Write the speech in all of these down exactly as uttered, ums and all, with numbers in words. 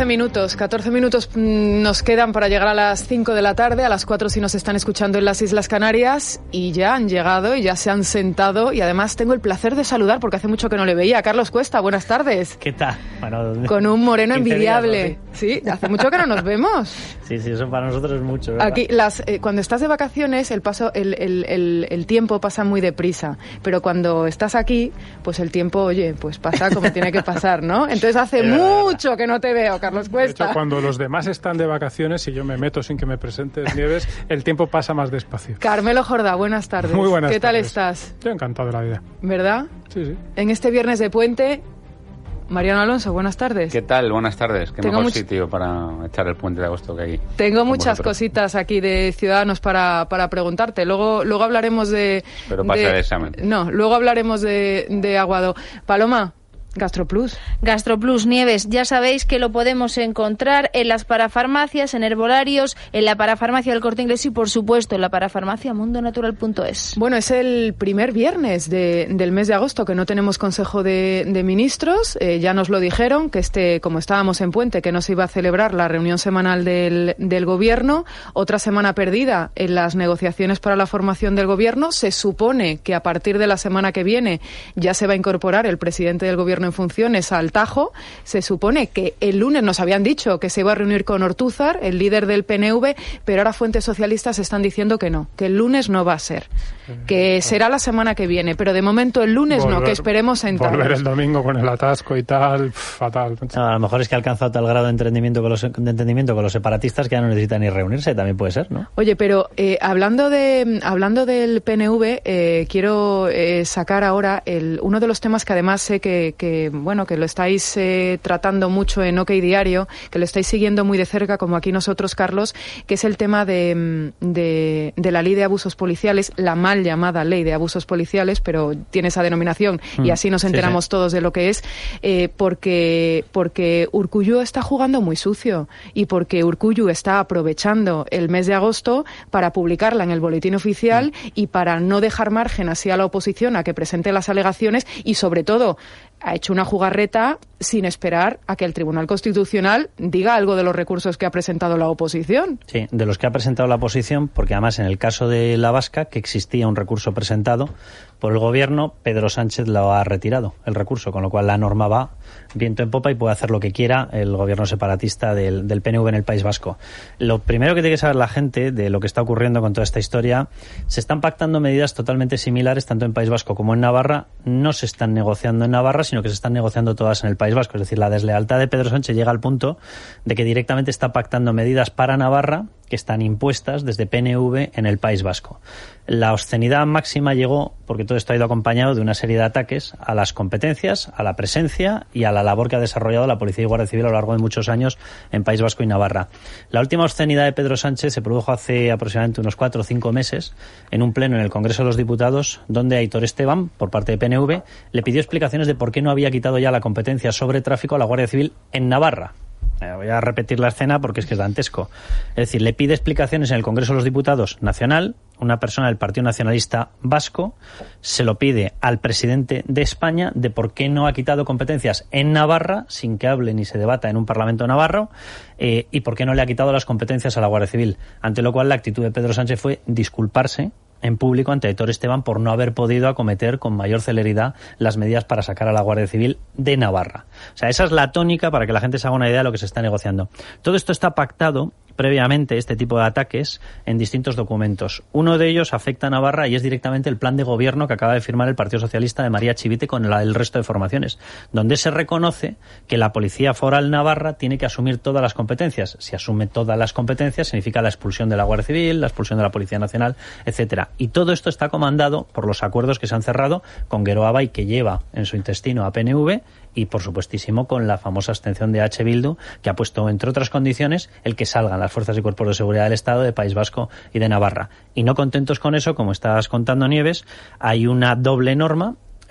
catorce minutos, catorce minutos nos quedan para llegar a las cinco de la tarde, a las cuatro si nos están escuchando en las Islas Canarias, y ya han llegado y ya se han sentado, y además tengo el placer de saludar porque hace mucho que no le veía. Carlos Cuesta, buenas tardes. ¿Qué tal? Bueno, con un moreno envidiable. Días, ¿no? Sí, hace mucho que no nos vemos. Sí, sí, eso para nosotros es mucho, ¿verdad? Aquí, las, eh, cuando estás de vacaciones, el paso, el, el, el, el tiempo pasa muy deprisa, pero cuando estás aquí, pues el tiempo, oye, pues pasa como tiene que pasar, ¿no? Entonces hace mucho que no te veo, Carlos Cuesta. De hecho, cuando los demás están de vacaciones y yo me meto sin que me presentes, Nieves, el tiempo pasa más despacio. Carmelo Jordá, buenas tardes. Muy buenas ¿Qué tal tardes. estás? Yo encantado de la vida. ¿Verdad? Sí, sí. En este viernes de puente, Mariano Alonso, buenas tardes. ¿Qué tal? Buenas tardes. Qué Tengo mejor much... sitio para echar el puente de agosto que hay. Tengo muchas vosotros. cositas aquí de Ciudadanos para, para preguntarte. Luego luego hablaremos de... Pero pasa de, el examen. No, luego hablaremos de, de Aguado. Paloma. Gastroplus. Gastroplus, Nieves, ya sabéis que lo podemos encontrar en las parafarmacias, en herbolarios, en la parafarmacia del Corte Inglés y, por supuesto, en la parafarmacia mundo natural punto es. Bueno, es el primer viernes de, del mes de agosto que no tenemos Consejo de, de Ministros. Eh, ya nos lo dijeron, que este, como estábamos en puente, que no se iba a celebrar la reunión semanal del, del Gobierno. Otra semana perdida en las negociaciones para la formación del Gobierno. Se supone que a partir de la semana que viene ya se va a incorporar el presidente del Gobierno en funciones al Tajo. Se supone que el lunes nos habían dicho que se iba a reunir con Ortúzar, el líder del P N V, pero ahora fuentes socialistas están diciendo que no, que el lunes no va a ser, que será la semana que viene, pero de momento el lunes volver, no, que esperemos sentarnos. Volver el domingo con el atasco y tal, pff, fatal. No, a lo mejor es que ha alcanzado tal grado de entendimiento con los, de entendimiento con los separatistas que ya no necesitan ni reunirse, también puede ser, ¿no? Oye, pero eh, hablando de hablando del P N V, eh, quiero eh, sacar ahora el, uno de los temas que además sé que, que bueno, que lo estáis eh, tratando mucho en OK Diario, que lo estáis siguiendo muy de cerca, como aquí nosotros, Carlos, que es el tema de, de, de la ley de abusos policiales, la mal llamada ley de abusos policiales, pero tiene esa denominación mm, y así nos enteramos sí, sí. todos de lo que es, eh, porque, porque Urkullu está jugando muy sucio y porque Urkullu está aprovechando el mes de agosto para publicarla en el boletín oficial mm. y para no dejar margen así a la oposición a que presente las alegaciones y, sobre todo, ha hecho una jugarreta sin esperar a que el Tribunal Constitucional diga algo de los recursos que ha presentado la oposición. Sí, de los que ha presentado la oposición, porque además en el caso de la Vasca, que existía un recurso presentado por el Gobierno, Pedro Sánchez lo ha retirado, el recurso, con lo cual la norma va viento en popa y puede hacer lo que quiera el Gobierno separatista del, del P N V en el País Vasco. Lo primero que tiene que saber la gente de lo que está ocurriendo con toda esta historia, se están pactando medidas totalmente similares tanto en País Vasco como en Navarra. No se están negociando en Navarra, sino que se están negociando todas en el País Vasco. Es decir, la deslealtad de Pedro Sánchez llega al punto de que directamente está pactando medidas para Navarra que están impuestas desde P N V en el País Vasco. La obscenidad máxima llegó porque todo esto ha ido acompañado de una serie de ataques a las competencias, a la presencia y a la labor que ha desarrollado la Policía y Guardia Civil a lo largo de muchos años en País Vasco y Navarra. La última obscenidad de Pedro Sánchez se produjo hace aproximadamente unos cuatro o cinco meses en un pleno en el Congreso de los Diputados, donde Aitor Esteban, por parte de P N V, le pidió explicaciones de por qué no había quitado ya la competencia sobre tráfico a la Guardia Civil en Navarra. Voy a repetir la escena porque es que es dantesco. Es decir, le pide explicaciones en el Congreso de los Diputados nacional, una persona del Partido Nacionalista Vasco, se lo pide al presidente de España de por qué no ha quitado competencias en Navarra, sin que hable ni se debata en un Parlamento navarro, eh, y por qué no le ha quitado las competencias a la Guardia Civil. Ante lo cual, la actitud de Pedro Sánchez fue disculparse en público ante Aitor Esteban por no haber podido acometer con mayor celeridad las medidas para sacar a la Guardia Civil de Navarra. O sea, esa es la tónica para que la gente se haga una idea de lo que se está negociando. Todo esto está pactado previamente, este tipo de ataques, en distintos documentos. Uno de ellos afecta a Navarra y es directamente el plan de gobierno que acaba de firmar el Partido Socialista de María Chivite con la, el resto de formaciones, donde se reconoce que la Policía Foral Navarra tiene que asumir todas las competencias. Si asume todas las competencias, significa la expulsión de la Guardia Civil, la expulsión de la Policía Nacional, etcétera. Y todo esto está comandado por los acuerdos que se han cerrado con Geroa y que lleva en su intestino a P N V y, por supuestísimo, con la famosa abstención de H. Bildu, que ha puesto, entre otras condiciones, el que salgan las fuerzas y cuerpos de seguridad del Estado de País Vasco y de Navarra. Y no contentos con eso, como estabas contando, Nieves, hay una doble norma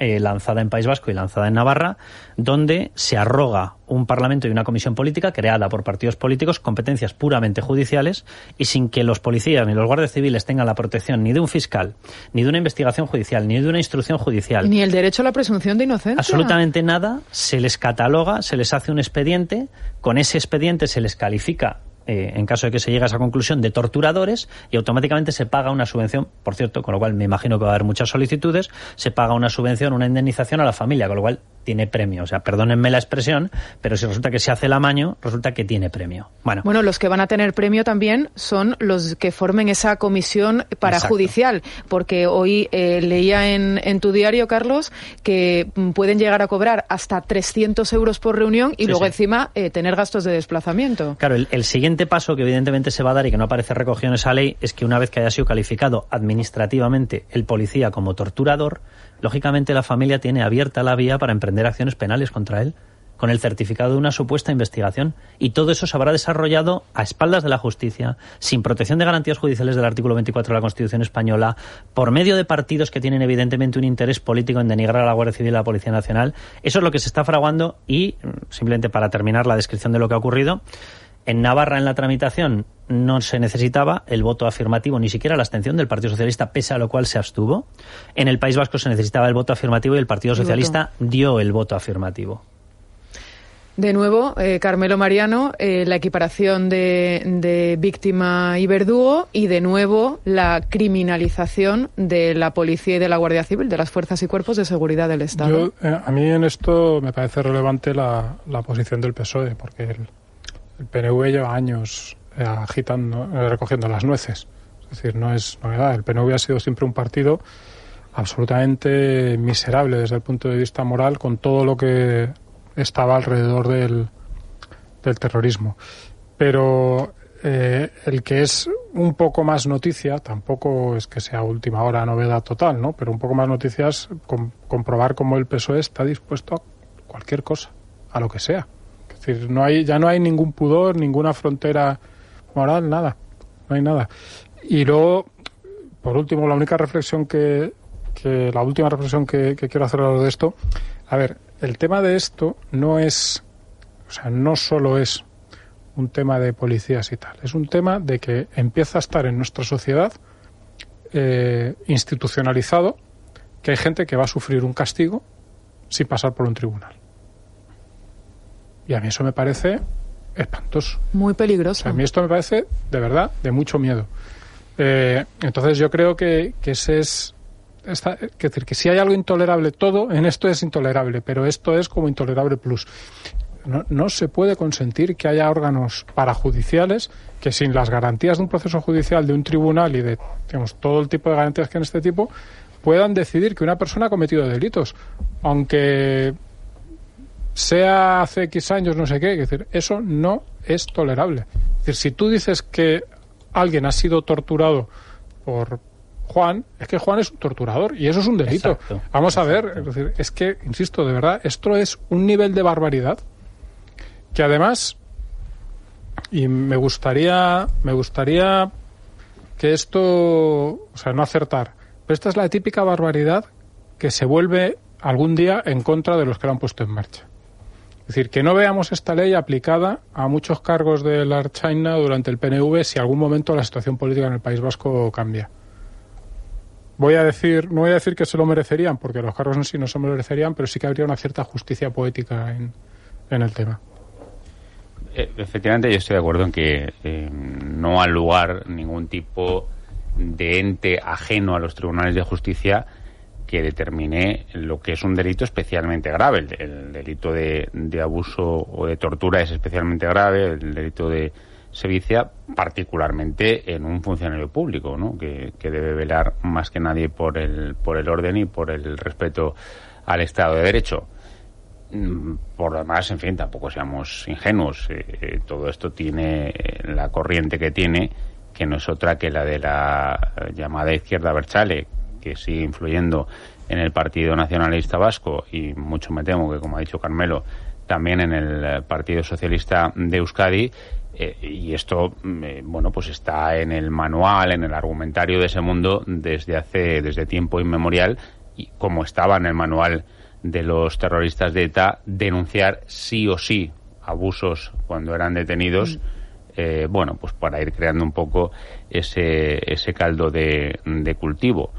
eh, lanzada en País Vasco y lanzada en Navarra, donde se arroga un Parlamento y una comisión política creada por partidos políticos, competencias puramente judiciales, y sin que los policías ni los guardias civiles tengan la protección ni de un fiscal, ni de una investigación judicial, ni de una instrucción judicial. Ni el derecho a la presunción de inocencia. Absolutamente nada. Se les cataloga, se les hace un expediente, con ese expediente se les califica, Eh, en caso de que se llegue a esa conclusión, de torturadores, y automáticamente se paga una subvención, por cierto, con lo cual me imagino que va a haber muchas solicitudes, se paga una subvención, una indemnización a la familia, con lo cual tiene premio. O sea, perdónenme la expresión, pero si resulta que se hace el amaño, resulta que tiene premio. Bueno, bueno, los que van a tener premio también son los que formen esa comisión parajudicial, porque hoy eh, leía en, en tu diario, Carlos, que pueden llegar a cobrar hasta trescientos euros por reunión y sí, luego sí. encima eh, tener gastos de desplazamiento. Claro, el, el siguiente paso que evidentemente se va a dar y que no aparece recogido en esa ley es que una vez que haya sido calificado administrativamente el policía como torturador, lógicamente la familia tiene abierta la vía para emprender acciones penales contra él, con el certificado de una supuesta investigación, y todo eso se habrá desarrollado a espaldas de la justicia, sin protección de garantías judiciales del artículo veinticuatro de la Constitución española, por medio de partidos que tienen evidentemente un interés político en denigrar a la Guardia Civil y a la Policía Nacional. Eso es lo que se está fraguando y, simplemente para terminar la descripción de lo que ha ocurrido, en Navarra, en la tramitación, no se necesitaba el voto afirmativo, ni siquiera la abstención del Partido Socialista, pese a lo cual se abstuvo. En el País Vasco se necesitaba el voto afirmativo y el Partido Socialista dio el voto afirmativo. De nuevo, eh, Carmelo Mariano, eh, la equiparación de, de víctima y verdugo, y de nuevo la criminalización de la policía y de la Guardia Civil, de las fuerzas y cuerpos de seguridad del Estado. Yo, eh, a mí en esto me parece relevante la, la posición del P S O E, porque el, el P N V lleva años eh, agitando, eh, recogiendo las nueces. Es decir, no es novedad. El P N V ha sido siempre un partido absolutamente miserable desde el punto de vista moral, con todo lo que estaba alrededor del, del terrorismo. Pero eh, el que es un poco más noticia, tampoco es que sea última hora novedad total, ¿no? Pero un poco más noticia es com- comprobar cómo el P S O E está dispuesto a cualquier cosa, a lo que sea. Es decir, no hay, ya no hay ningún pudor, ninguna frontera moral, nada. No hay nada. Y luego, por último, la única reflexión que, que la última reflexión que, que quiero hacer a lo de esto, a ver, el tema de esto no es, o sea, no solo es un tema de policías y tal, es un tema de que empieza a estar en nuestra sociedad eh, institucionalizado, que hay gente que va a sufrir un castigo sin pasar por un tribunal. Y a mí eso me parece espantoso. Muy peligroso. O sea, a mí esto me parece, de verdad, de mucho miedo. Eh, entonces yo creo que, que ese es... Esta, es decir, que si hay algo intolerable, todo en esto es intolerable, pero esto es como intolerable plus. No, no se puede consentir que haya órganos parajudiciales que, sin las garantías de un proceso judicial, de un tribunal y de, digamos, todo el tipo de garantías que en este tipo, puedan decidir que una persona ha cometido delitos, aunque sea hace X años, no sé qué. Es decir, eso no es tolerable. Es decir, si tú dices que alguien ha sido torturado por Juan, es que Juan es un torturador y eso es un delito. Exacto. Vamos a ver, es decir, es que, insisto, de verdad, esto es un nivel de barbaridad que además, y me gustaría, me gustaría que esto, o sea, no acertar, pero esta es la típica barbaridad que se vuelve algún día en contra de los que lo han puesto en marcha. Es decir, que no veamos esta ley aplicada a muchos cargos de la Ertzaintza durante el P N V si algún momento la situación política en el País Vasco cambia. Voy a decir, no voy a decir que se lo merecerían, porque los cargos en sí no se lo merecerían, pero sí que habría una cierta justicia poética en, en el tema. Efectivamente, yo estoy de acuerdo en que eh, no ha lugar ningún tipo de ente ajeno a los tribunales de justicia que determine lo que es un delito especialmente grave. El, el delito de, de abuso o de tortura es especialmente grave, el delito de sevicia particularmente en un funcionario público, ¿no? que, que debe velar más que nadie por el, por el orden y por el respeto al Estado de Derecho. Por lo demás, en fin, tampoco seamos ingenuos. Eh, todo esto tiene la corriente que tiene, que no es otra que la de la llamada izquierda abertzale, que sigue influyendo en el Partido Nacionalista Vasco y mucho me temo que, como ha dicho Carmelo, también en el Partido Socialista de Euskadi. Eh, y esto, eh, bueno, pues está en el manual, en el argumentario de ese mundo desde hace, desde tiempo inmemorial, y como estaba en el manual de los terroristas de ETA, denunciar sí o sí abusos cuando eran detenidos, eh, bueno, pues para ir creando un poco ese, ese caldo de, de cultivo.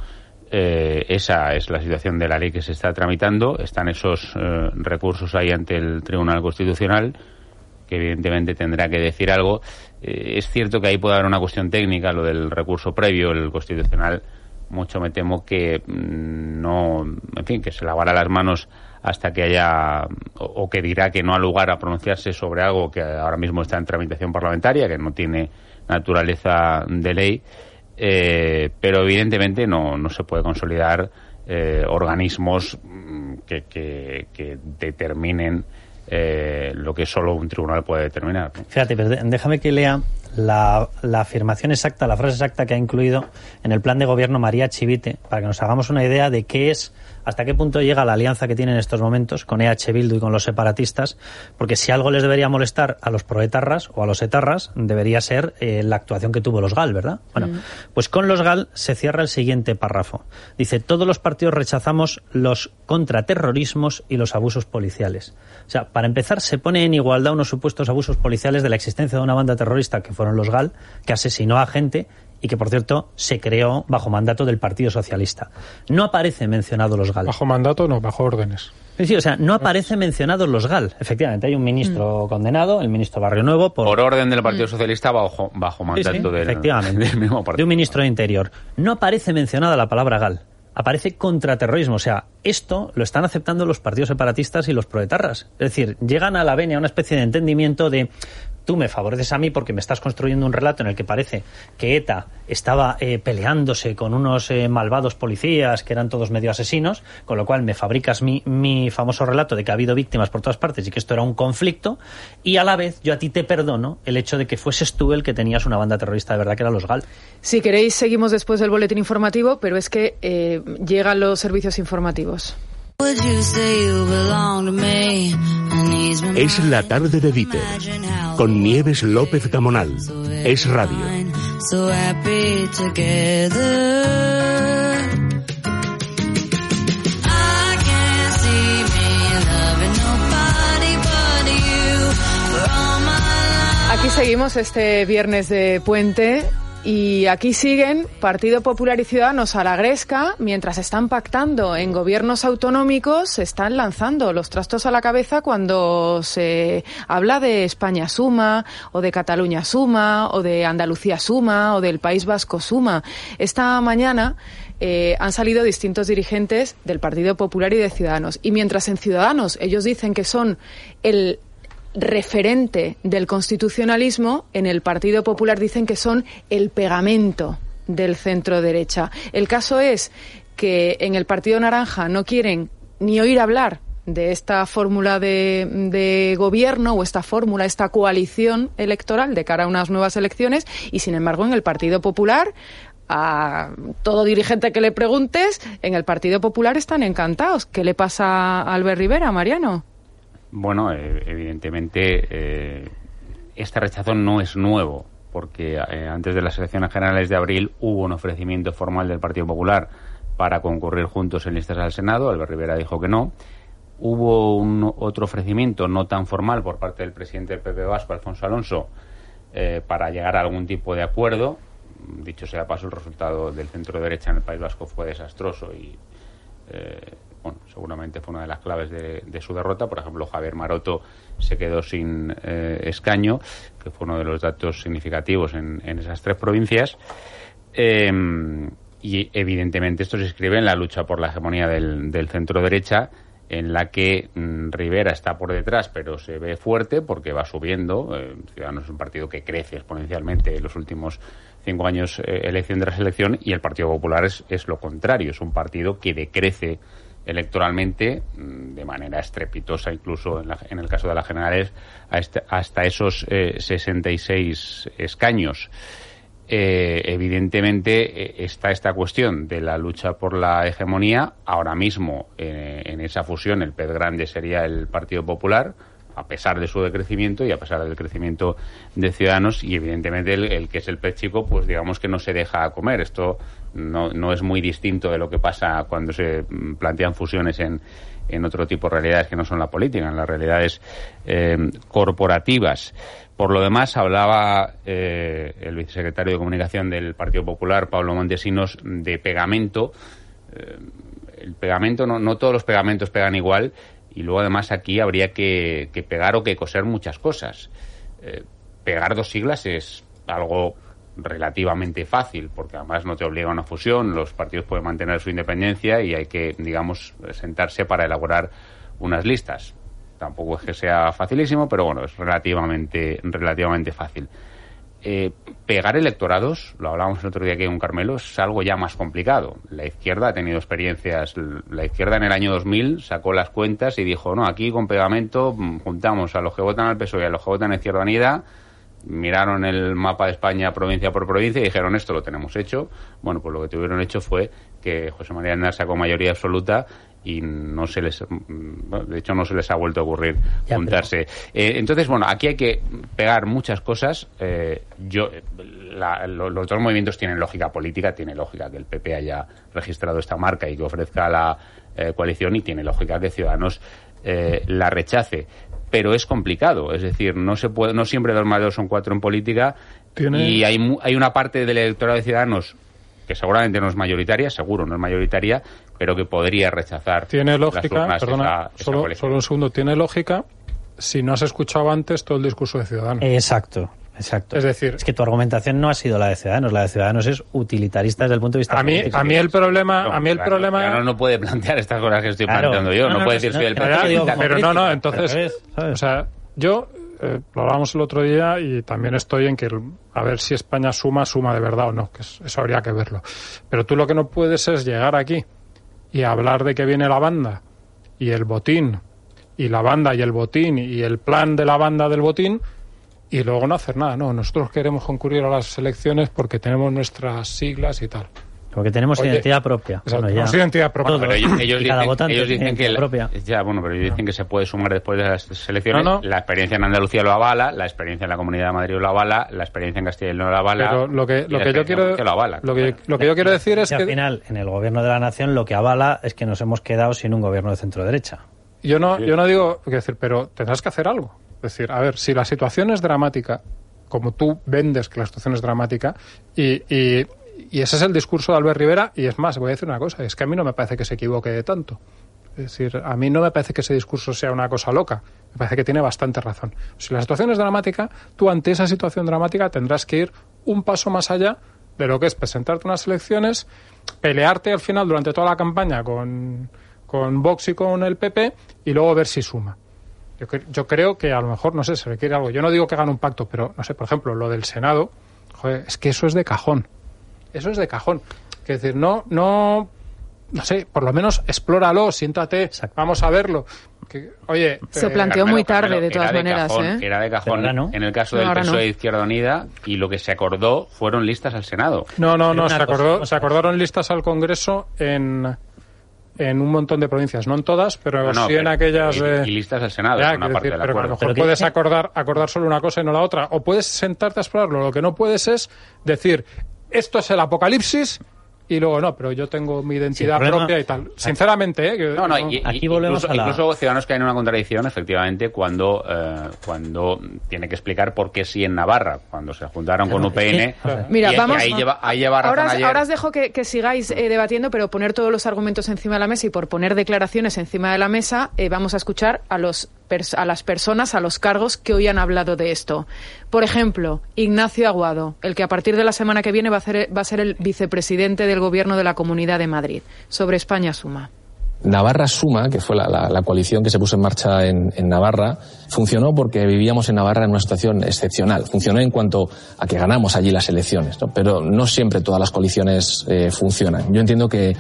Eh, esa es la situación de la ley que se está tramitando. Están esos eh, recursos ahí ante el Tribunal Constitucional, que evidentemente tendrá que decir algo. Eh, es cierto que ahí puede haber una cuestión técnica, lo del recurso previo. El Constitucional, mucho me temo que mmm, no, en fin, que se lavará las manos hasta que haya, o, o que dirá que no ha lugar a pronunciarse sobre algo que ahora mismo está en tramitación parlamentaria, que no tiene naturaleza de ley. Eh, pero evidentemente no, no se puede consolidar eh, organismos que, que, que determinen eh, lo que solo un tribunal puede determinar, ¿no? Fíjate, pero déjame que lea la, la afirmación exacta, la frase exacta que ha incluido en el plan de gobierno María Chivite, para que nos hagamos una idea de qué es, hasta qué punto llega la alianza que tiene en estos momentos con E H Bildu y con los separatistas, porque si algo les debería molestar a los proetarras o a los etarras, debería ser eh, la actuación que tuvo los GAL, ¿verdad? Bueno, mm. pues con los GAL se cierra el siguiente párrafo. Dice, todos los partidos rechazamos los contraterrorismos y los abusos policiales. O sea, para empezar, se pone en igualdad unos supuestos abusos policiales de la existencia de una banda terrorista que fueron los GAL, que asesinó a gente y que, por cierto, se creó bajo mandato del Partido Socialista. No aparecen mencionados los GAL. Bajo mandato, no, bajo órdenes. Sí, sí, o sea, no aparecen mencionados los GAL. Efectivamente, hay un ministro mm. condenado, el ministro Barrio Nuevo, por... por orden del Partido mm. Socialista bajo, bajo mandato sí, sí, del, efectivamente, del mismo partido. De un ministro de Interior. No aparece mencionada la palabra GAL. Aparece contraterrorismo. O sea, esto lo están aceptando los partidos separatistas y los proetarras. Es decir, llegan a la venia a una especie de entendimiento de tú me favoreces a mí porque me estás construyendo un relato en el que parece que ETA estaba eh, peleándose con unos eh, malvados policías que eran todos medio asesinos, con lo cual me fabricas mi, mi famoso relato de que ha habido víctimas por todas partes y que esto era un conflicto, y a la vez yo a ti te perdono el hecho de que fueses tú el que tenías una banda terrorista de verdad, que eran los GAL. Si queréis seguimos después del boletín informativo, pero es que eh, llegan los servicios informativos. Es la tarde de Dieter, con Nieves López Gamonal. Es radio. Aquí seguimos este viernes de puente. Y aquí siguen Partido Popular y Ciudadanos a la gresca, mientras están pactando en gobiernos autonómicos, se están lanzando los trastos a la cabeza cuando se habla de España Suma, o de Cataluña Suma, o de Andalucía Suma, o del País Vasco Suma. Esta mañana eh, han salido distintos dirigentes del Partido Popular y de Ciudadanos. Y mientras en Ciudadanos ellos dicen que son el referente del constitucionalismo, en el Partido Popular dicen que son el pegamento del centro derecha. El caso es que en el Partido Naranja no quieren ni oír hablar de esta fórmula de, de gobierno o esta fórmula, esta coalición electoral de cara a unas nuevas elecciones, y sin embargo en el Partido Popular, a todo dirigente que le preguntes, en el Partido Popular están encantados. ¿Qué le pasa a Albert Rivera, Mariano? Bueno, eh, evidentemente eh, este rechazo no es nuevo, porque eh, antes de las elecciones generales de abril hubo un ofrecimiento formal del Partido Popular para concurrir juntos en listas al Senado. Albert Rivera dijo que no. Hubo un otro ofrecimiento no tan formal por parte del presidente del P P vasco, Alfonso Alonso, eh, para llegar a algún tipo de acuerdo. Dicho sea paso, el resultado del centro derecha en el País Vasco fue desastroso y eh, bueno, seguramente fue una de las claves de, de su derrota. Por ejemplo, Javier Maroto se quedó sin eh, escaño, que fue uno de los datos significativos en, en esas tres provincias. Eh, y evidentemente esto se inscribe en la lucha por la hegemonía del, del centro derecha, en la que mm, Rivera está por detrás, pero se ve fuerte porque va subiendo. Eh, Ciudadanos es un partido que crece exponencialmente en los últimos cinco años, eh, elección tras elección, y el Partido Popular es, es lo contrario, es un partido que decrece electoralmente de manera estrepitosa, incluso en, la, en el caso de las generales, hasta, hasta esos eh, sesenta y seis escaños. Eh, evidentemente eh, está esta cuestión de la lucha por la hegemonía. Ahora mismo eh, en esa fusión el pez grande sería el Partido Popular, a pesar de su decrecimiento y a pesar del crecimiento de Ciudadanos, y evidentemente el, el que es el pez chico, pues digamos que no se deja comer. Esto no, no es muy distinto de lo que pasa cuando se plantean fusiones en, en otro tipo de realidades que no son la política, en las realidades eh, corporativas. Por lo demás, hablaba eh, el vicesecretario de Comunicación del Partido Popular, Pablo Montesinos, de pegamento. Eh, el pegamento, no, no todos los pegamentos pegan igual, y luego además aquí habría que, que pegar o que coser muchas cosas. Eh, pegar dos siglas es algo relativamente fácil, porque además no te obliga a una fusión, los partidos pueden mantener su independencia y hay que, digamos, sentarse para elaborar unas listas. Tampoco es que sea facilísimo, pero bueno, es relativamente, relativamente fácil. Eh, pegar electorados, lo hablábamos el otro día aquí con Carmelo, es algo ya más complicado. La izquierda ha tenido experiencias. La izquierda en el año dos mil sacó las cuentas y dijo, no, aquí con pegamento juntamos a los que votan al P S O E y a los que votan a Izquierda Unida. Miraron el mapa de España provincia por provincia y dijeron, esto lo tenemos hecho. Bueno, pues lo que tuvieron hecho fue que José María Aznar sacó mayoría absoluta y no se les, de hecho no se les ha vuelto a ocurrir ya, juntarse. Pero... Eh, entonces, bueno, aquí hay que pegar muchas cosas. Eh, yo, la, lo, los dos movimientos tienen lógica política, tiene lógica que el P P haya registrado esta marca y que ofrezca la eh, coalición, y tiene lógica que Ciudadanos eh, la rechace. Pero es complicado, es decir, no se puede, no siempre dos más dos son cuatro en política. ¿Tiene? Y hay, hay una parte del electorado de Ciudadanos que seguramente no es mayoritaria, seguro no es mayoritaria, pero que podría rechazar. Tiene lógica, perdona, esa, solo, esa solo un segundo, tiene lógica si no has escuchado antes todo el discurso de Ciudadanos. Exacto. Exacto. Es decir, es que tu argumentación no ha sido la de Ciudadanos, la de Ciudadanos es utilitarista desde el punto de vista a mí, político. A mí el problema, no, a mí el claro, problema. Ciudadanos no puede plantear estas cosas que estoy claro. planteando yo, no, no, no puede decir no, soy el pero, pero, pero no, no, entonces, ves, o sea, yo eh, lo hablábamos el otro día y también estoy en que a ver si España suma, suma de verdad o no, que eso habría que verlo. Pero tú lo que no puedes es llegar aquí y hablar de que viene la banda y el botín y la banda y el botín y el plan de la banda del botín y luego no hacer nada. No, nosotros queremos concurrir a las elecciones porque tenemos nuestras siglas y tal. Porque tenemos Oye, identidad propia. Exacto, bueno, ya. Tenemos identidad propia. Bueno, pero ellos, ellos dicen, ellos dicen que propia. Ya, bueno, pero ellos dicen que se puede sumar después de las elecciones. No, no. La experiencia en Andalucía lo avala, la experiencia en la Comunidad de Madrid lo avala, la experiencia en Castilla y León lo avala. Pero lo que, lo que yo quiero, lo, avala, lo que, lo que yo quiero decir es que que al final en el gobierno de la nación lo que avala es que nos hemos quedado sin un gobierno de centro derecha. Yo no, yo no digo, quiero decir, pero tendrás que hacer algo. Es decir, a ver, si la situación es dramática, como tú vendes que la situación es dramática, y, y, y ese es el discurso de Albert Rivera, y es más, voy a decir una cosa, es que a mí no me parece que se equivoque de tanto. Es decir, a mí no me parece que ese discurso sea una cosa loca, me parece que tiene bastante razón. Si la situación es dramática, tú ante esa situación dramática tendrás que ir un paso más allá de lo que es presentarte unas elecciones, pelearte al final durante toda la campaña con, con Vox y con el P P, y luego ver si suma. Yo, yo creo que a lo mejor, no sé, se requiere algo. Yo no digo que hagan un pacto, pero, no sé, por ejemplo, lo del Senado, joder, es que eso es de cajón. Eso es de cajón. Es decir, no, no, no sé, por lo menos explóralo, siéntate, Exacto. vamos a verlo. Que, oye, se eh, planteó Carmelo, muy tarde, Carmelo, de todas de maneras. Cajón, ¿eh? Era de cajón no. en el caso del no, P S O E no. de Izquierda Unida, y lo que se acordó fueron listas al Senado. No, no, no, se, acordó, cosa, se acordaron listas al Congreso en... en un montón de provincias, no en todas, pero no, no, sí pero, en aquellas... Y, Eh... y listas al Senado, ya, es una parte decir, del pero acuerdo. a lo mejor pero puedes que... acordar, acordar solo una cosa y no la otra, o puedes sentarte a explorarlo. Lo que no puedes es decir, esto es el apocalipsis, y luego no, pero yo tengo mi identidad sí, propia y tal. Sinceramente, ¿eh? Que, no, no, y, aquí volvemos incluso, a la... incluso Ciudadanos caen en una contradicción, efectivamente, cuando eh, cuando tiene que explicar por qué sí en Navarra, cuando se juntaron claro, con U P N. es que, o sea, Mira, y, vamos. Y ahí lleva, ahí lleva razón ahora, ayer. ahora os dejo que, que sigáis eh, debatiendo, pero poner todos los argumentos encima de la mesa y por poner declaraciones encima de la mesa, eh, vamos a escuchar a los a las personas, a los cargos que hoy han hablado de esto. Por ejemplo, Ignacio Aguado, el que a partir de la semana que viene va a, hacer, va a ser el vicepresidente del Gobierno de la Comunidad de Madrid. Sobre España Suma. Navarra Suma, que fue la, la, la coalición que se puso en marcha en, en Navarra, funcionó porque vivíamos en Navarra en una situación excepcional. Funcionó en cuanto a que ganamos allí las elecciones, ¿no? Pero no siempre todas las coaliciones eh, funcionan. Yo entiendo que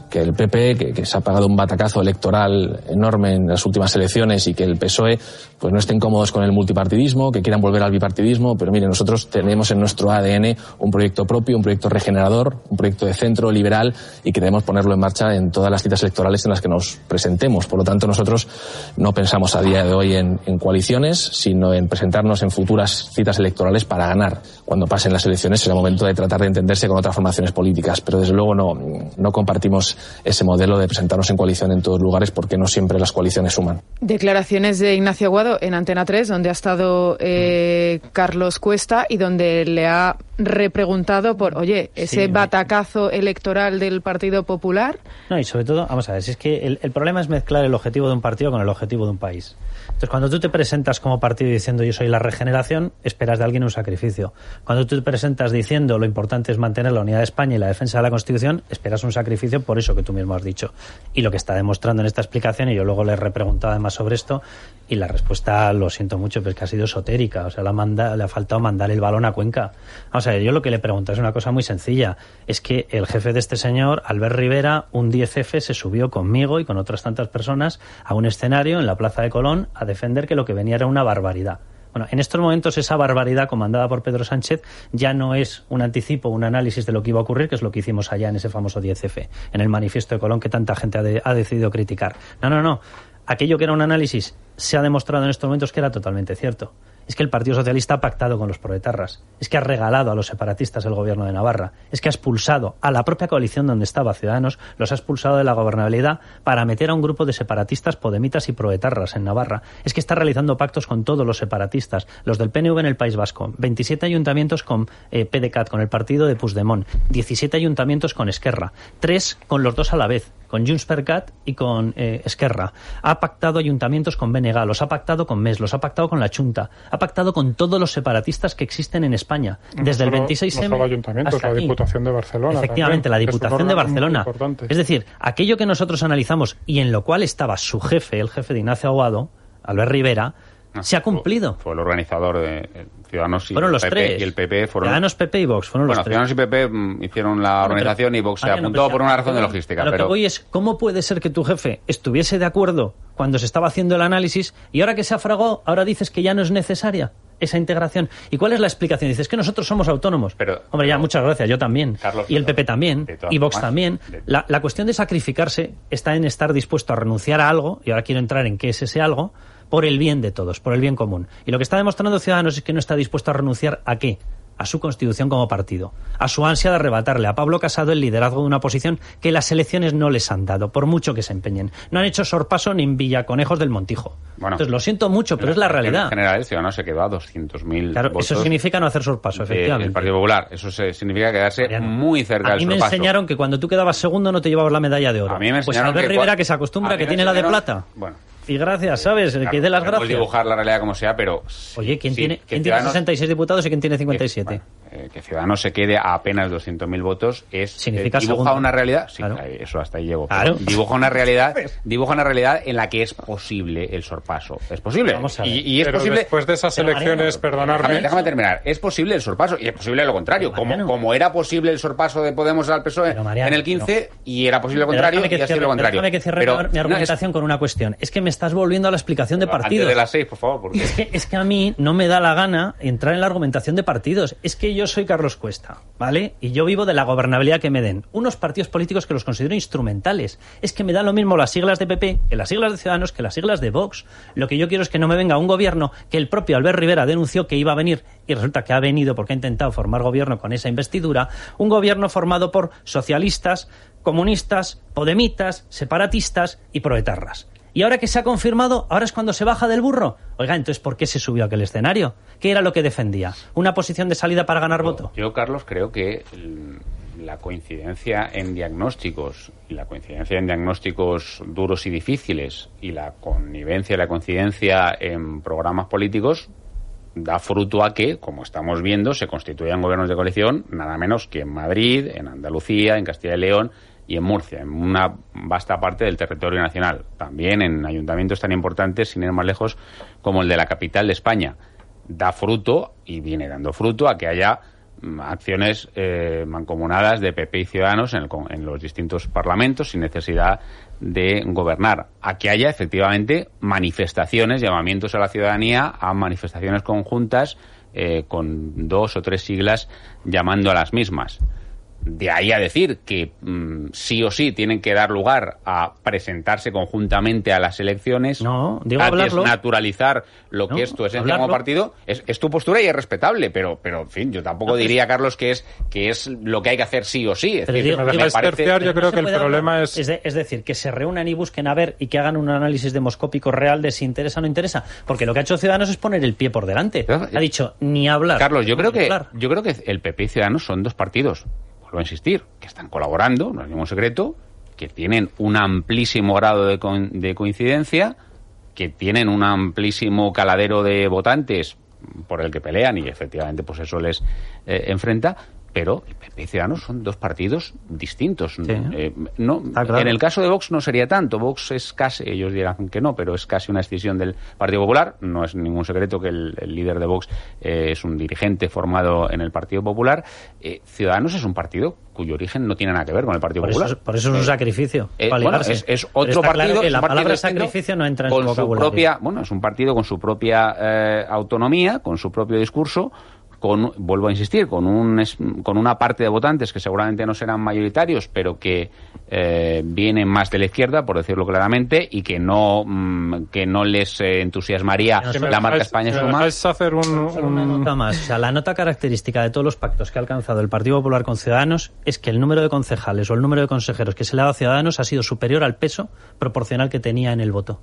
que el P P, que, que se ha pagado un batacazo electoral enorme en las últimas elecciones y que el P S O E pues no estén cómodos con el multipartidismo, que quieran volver al bipartidismo, pero mire, nosotros tenemos en nuestro A D N un proyecto propio, un proyecto regenerador, un proyecto de centro liberal y queremos ponerlo en marcha en todas las citas electorales en las que nos presentemos. Por lo tanto, nosotros no pensamos a día de hoy en, en coaliciones, sino en presentarnos en futuras citas electorales para ganar. Cuando pasen las elecciones será momento de tratar de entenderse con otras formaciones políticas, pero desde luego no, no compartimos ese modelo de presentarnos en coalición en todos lugares porque no siempre las coaliciones suman. Declaraciones de Ignacio Aguado en Antena tres, donde ha estado eh, Carlos Cuesta y donde le ha repreguntado por, oye, ese sí, batacazo electoral del Partido Popular. No, y sobre todo, vamos a ver, si es que el, el problema es mezclar el objetivo de un partido con el objetivo de un país. Entonces, cuando tú te presentas como partido diciendo yo soy la regeneración, esperas de alguien un sacrificio. Cuando tú te presentas diciendo lo importante es mantener la unidad de España y la defensa de la Constitución, esperas un sacrificio por eso que tú mismo has dicho. Y lo que está demostrando en esta explicación, y yo luego le he repreguntado además sobre esto, y la respuesta, lo siento mucho, pero es que ha sido esotérica. O sea, le ha, manda, le ha faltado mandar el balón a Cuenca. Vamos a ver, yo lo que le pregunto es una cosa muy sencilla. Es que el jefe de este señor, Albert Rivera, un diez efe se subió conmigo y con otras tantas personas a un escenario en la Plaza de Colón a defender que lo que venía era una barbaridad. Bueno, en estos momentos esa barbaridad comandada por Pedro Sánchez ya no es un anticipo, un análisis de lo que iba a ocurrir, que es lo que hicimos allá en ese famoso diez efe, en el manifiesto de Colón que tanta gente ha, de, ha decidido criticar. No, no, no. Aquello que era un análisis se ha demostrado en estos momentos que era totalmente cierto. Es que el Partido Socialista ha pactado con los proetarras. Es que ha regalado a los separatistas el gobierno de Navarra. Es que ha expulsado a la propia coalición donde estaba Ciudadanos, los ha expulsado de la gobernabilidad para meter a un grupo de separatistas, podemitas y proetarras en Navarra. Es que está realizando pactos con todos los separatistas, los del P N V en el País Vasco, veintisiete ayuntamientos con eh, P D C A T, con el partido de Puigdemont, diecisiete ayuntamientos con Esquerra, tres con los dos a la vez, con Junts per Cat y con eh, Esquerra. Ha pactado ayuntamientos con B N G, los ha pactado con M E S, los ha pactado con la Chunta, ha pactado con todos los separatistas que existen en España, desde no solo, el veintiséis eme no solo ayuntamientos, hasta la aquí. Diputación de Barcelona. Efectivamente, también, la Diputación de Barcelona. Es decir, aquello que nosotros analizamos y en lo cual estaba su jefe, el jefe de Ignacio Aguado, Albert Rivera, no, se ha cumplido. Fue, fue el organizador de Ciudadanos y fueron los P P, tres. Y el P P fueron... Ciudadanos, P P y Vox fueron bueno, los tres. Ciudadanos y P P mm, hicieron la bueno, organización pero, y Vox se apuntó no, por una razón de logística. Lo pero... que voy es, ¿cómo puede ser que tu jefe estuviese de acuerdo cuando se estaba haciendo el análisis y ahora que se afragó, ahora dices que ya no es necesaria esa integración? ¿Y cuál es la explicación? Dices que nosotros somos autónomos. Pero, Hombre, ya, muchas gracias, yo también. Carlos, y el P P también. Y Vox formas, también. De... La, la cuestión de sacrificarse está en estar dispuesto a renunciar a algo, y ahora quiero entrar en qué es ese algo, por el bien de todos, por el bien común. Y lo que está demostrando Ciudadanos es que no está dispuesto a renunciar ¿a qué? A su constitución como partido, a su ansia de arrebatarle a Pablo Casado el liderazgo de una oposición que las elecciones no les han dado, por mucho que se empeñen. No han hecho sorpaso ni en Villaconejos del Montijo. Bueno, entonces lo siento mucho, pero es la realidad. En general, Ciudadanos se quedó a doscientos mil claro, votos. Eso significa no hacer sorpaso, efectivamente. El Partido Popular, eso se, significa quedarse Mariano, muy cerca del sorpaso. A mí me enseñaron que cuando tú quedabas segundo no te llevabas la medalla de oro. A mí me pues Albert que Rivera, que se acostumbra, que tiene la de plata. Bueno. Y gracias, ¿sabes? El claro, que dé las gracias. Podemos dibujar la realidad como sea, pero... Oye, ¿quién, sí, tiene, ¿quién Ciudadanos, tiene sesenta y seis diputados y quién tiene cincuenta y siete? Que, bueno, eh, que Ciudadanos se quede a apenas doscientos mil votos es... Significa eh, dibuja segundo. una realidad... Sí, claro. Eso hasta ahí llego. Claro. Dibuja una realidad dibuja una realidad en la que es posible el sorpaso. Es posible. Vamos a ver. Y, y es pero posible... después de esas pero elecciones, Mariano, perdonadme... Déjame, déjame terminar. Es posible el sorpaso y es posible lo contrario. Como, como era posible el sorpaso de Podemos al P S O E Mariano, en el quince no. y era posible lo contrario y ha sido lo contrario. Déjame que cierre pero, mi argumentación no, es... con una cuestión. Es que me estás volviendo a la explicación de partidos. las seis, por favor. Porque... Es, que, es que a mí no me da la gana entrar en la argumentación de partidos. Es que yo soy Carlos Cuesta, ¿vale? Y yo vivo de la gobernabilidad que me den. Unos partidos políticos que los considero instrumentales. Es que me da lo mismo las siglas de P P que las siglas de Ciudadanos que las siglas de Vox. Lo que yo quiero es que no me venga un gobierno que el propio Albert Rivera denunció que iba a venir y resulta que ha venido porque ha intentado formar gobierno con esa investidura. Un gobierno formado por socialistas, comunistas, podemitas, separatistas y proetarras. Y ahora que se ha confirmado, ahora es cuando se baja del burro. Oiga, entonces, ¿por qué se subió a aquel escenario? ¿Qué era lo que defendía? ¿Una posición de salida para ganar yo, voto? Yo, Carlos, creo que la coincidencia en diagnósticos, y la coincidencia en diagnósticos duros y difíciles, y la connivencia y la coincidencia en programas políticos, da fruto a que, como estamos viendo, se constituyan gobiernos de coalición, nada menos que en Madrid, en Andalucía, en Castilla y León, y en Murcia, en una vasta parte del territorio nacional. También en ayuntamientos tan importantes, sin ir más lejos, como el de la capital de España. Da fruto, y viene dando fruto, a que haya acciones eh, mancomunadas de P P y Ciudadanos en, el, en los distintos parlamentos sin necesidad de gobernar. A que haya efectivamente manifestaciones, llamamientos a la ciudadanía a manifestaciones conjuntas eh, con dos o tres siglas llamando a las mismas. De ahí a decir que mmm, sí o sí tienen que dar lugar a presentarse conjuntamente a las elecciones, no, digo a hablarlo. desnaturalizar lo no, que es tu esencia como partido, es, es tu postura y es respetable, pero, pero en fin, yo tampoco no, diría, Carlos, que es que es lo que hay que hacer sí o sí. Es decir, digo, me me parece, terciar, yo creo no que el problema hablar. es... Es, de, es decir, que se reúnan y busquen a ver y que hagan un análisis demoscópico real de si interesa o no interesa, porque lo que ha hecho Ciudadanos es poner el pie por delante. Ha dicho, ni hablar. Carlos, yo creo que hablar. yo creo que el P P y Ciudadanos son dos partidos, vuelvo a insistir, que están colaborando, no es ningún secreto, que tienen un amplísimo grado de, co de coincidencia, que tienen un amplísimo caladero de votantes por el que pelean y efectivamente pues eso les eh, enfrenta, pero el P P y Ciudadanos son dos partidos distintos. Sí. Eh, no, ah, claro. En el caso de Vox no sería tanto. Vox es casi, ellos dirán que no, pero es casi una escisión del Partido Popular. No es ningún secreto que el, el líder de Vox eh, es un dirigente formado en el Partido Popular. Eh, Ciudadanos es un partido cuyo origen no tiene nada que ver con el Partido por Popular. Eso, por eso es un sacrificio. Eh, bueno, es, es otro partido. Claro que la partido palabra sacrificio no entra en con su vocabulario. Su propia, bueno, es un partido con su propia eh, autonomía, con su propio discurso, con, vuelvo a insistir, con un con una parte de votantes que seguramente no serán mayoritarios, pero que eh, vienen más de la izquierda, por decirlo claramente, y que no mmm, que no les eh, entusiasmaría no, la marca España Suma. hacer un, un... una nota más. O sea, la nota característica de todos los pactos que ha alcanzado el Partido Popular con Ciudadanos es que el número de concejales o el número de consejeros que se le ha dado a Ciudadanos ha sido superior al peso proporcional que tenía en el voto.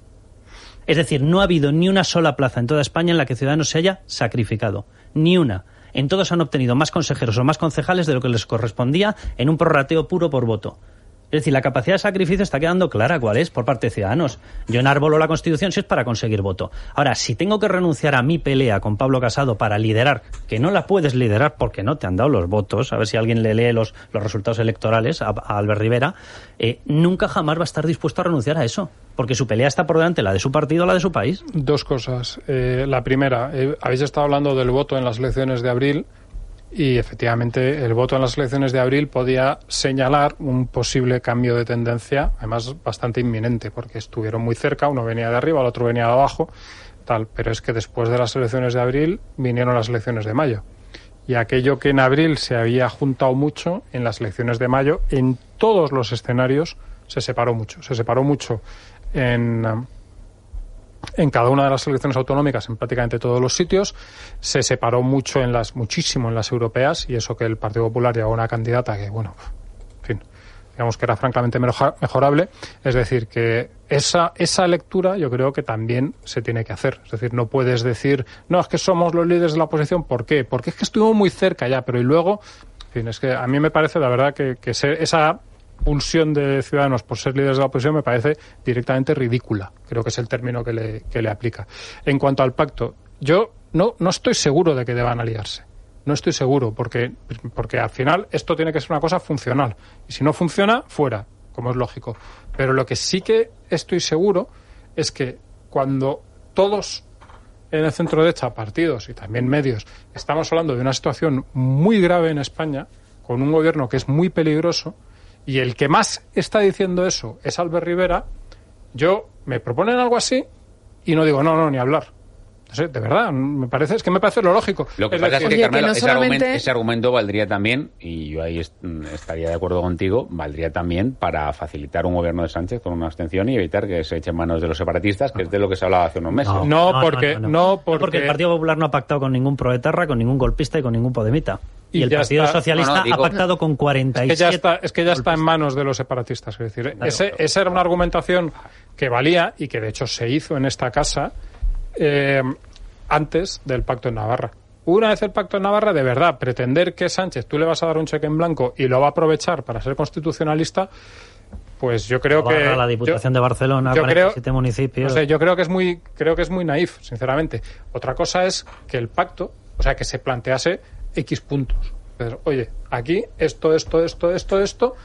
Es decir, no ha habido ni una sola plaza en toda España en la que Ciudadanos se haya sacrificado. Ni una. En todos han obtenido más consejeros o más concejales de lo que les correspondía en un prorrateo puro por voto. Es decir, la capacidad de sacrificio está quedando clara cuál es por parte de Ciudadanos. Yo enarbolo la Constitución si es para conseguir voto. Ahora, si tengo que renunciar a mi pelea con Pablo Casado para liderar, que no la puedes liderar porque no te han dado los votos, a ver si alguien le lee los, los resultados electorales a, a Albert Rivera, eh, nunca jamás va a estar dispuesto a renunciar a eso, porque su pelea está por delante, la de su partido o la de su país. Dos cosas. Eh, la primera, eh, habéis estado hablando del voto en las elecciones de abril. Y efectivamente el voto en las elecciones de abril podía señalar un posible cambio de tendencia, además bastante inminente, porque estuvieron muy cerca, uno venía de arriba, el otro venía de abajo, tal. Pero es que después de las elecciones de abril vinieron las elecciones de mayo. Y aquello que en abril se había juntado mucho, en las elecciones de mayo, en todos los escenarios, se separó mucho. Se separó mucho en... en cada una de las elecciones autonómicas, en prácticamente todos los sitios, se separó mucho en las, muchísimo en las europeas, y eso que el Partido Popular llevaba una candidata que, bueno, en fin, digamos que era francamente mejorable. Es decir, que esa, esa lectura yo creo que también se tiene que hacer. Es decir, no puedes decir, no, es que somos los líderes de la oposición. ¿Por qué? Porque es que estuvimos muy cerca ya, pero y luego, en fin, es que a mí me parece, la verdad, que, que se, esa pulsión de Ciudadanos por ser líderes de la oposición me parece directamente ridícula. Creo que es el término que le, que le aplica. En cuanto al pacto, yo no, no estoy seguro de que deban aliarse. No estoy seguro, porque, porque al final esto tiene que ser una cosa funcional. Y si no funciona, fuera, como es lógico. Pero lo que sí que estoy seguro es que cuando todos en el centro derecha, partidos y también medios, estamos hablando de una situación muy grave en España, con un gobierno que es muy peligroso, y el que más está diciendo eso es Albert Rivera, yo me proponen algo así y no digo no, no, ni hablar. No sé, de verdad, me parece, es que me parece lo lógico. Lo que es pasa decir, es que, oye, Carmelo, que no ese, solamente... argumento, ese argumento valdría también, y yo ahí est estaría de acuerdo contigo, valdría también para facilitar un gobierno de Sánchez con una abstención y evitar que se eche en manos de los separatistas, que es de lo que se hablaba hace unos meses. No, no, no, porque, no, no. no porque... porque el Partido Popular no ha pactado con ningún proetarra, con ningún golpista y con ningún podemita. Y, y el Partido está... Socialista no, no, digo... ha pactado con cuarenta y siete. Es que ya está, es que ya está en manos de los separatistas. Es decir, claro, ese, esa era una argumentación que valía y que de hecho se hizo en esta casa eh, antes del pacto en Navarra. Una vez el pacto en Navarra, de verdad, pretender que Sánchez tú le vas a dar un cheque en blanco y lo va a aprovechar para ser constitucionalista, pues yo creo Navarra, que la Diputación yo, de Barcelona, yo cuarenta y siete creo, municipios. No sé, yo creo que es muy, creo que es muy naif, sinceramente. Otra cosa es que el pacto, o sea, que se plantease X puntos. Pero, oye, aquí esto, esto, esto, esto, esto,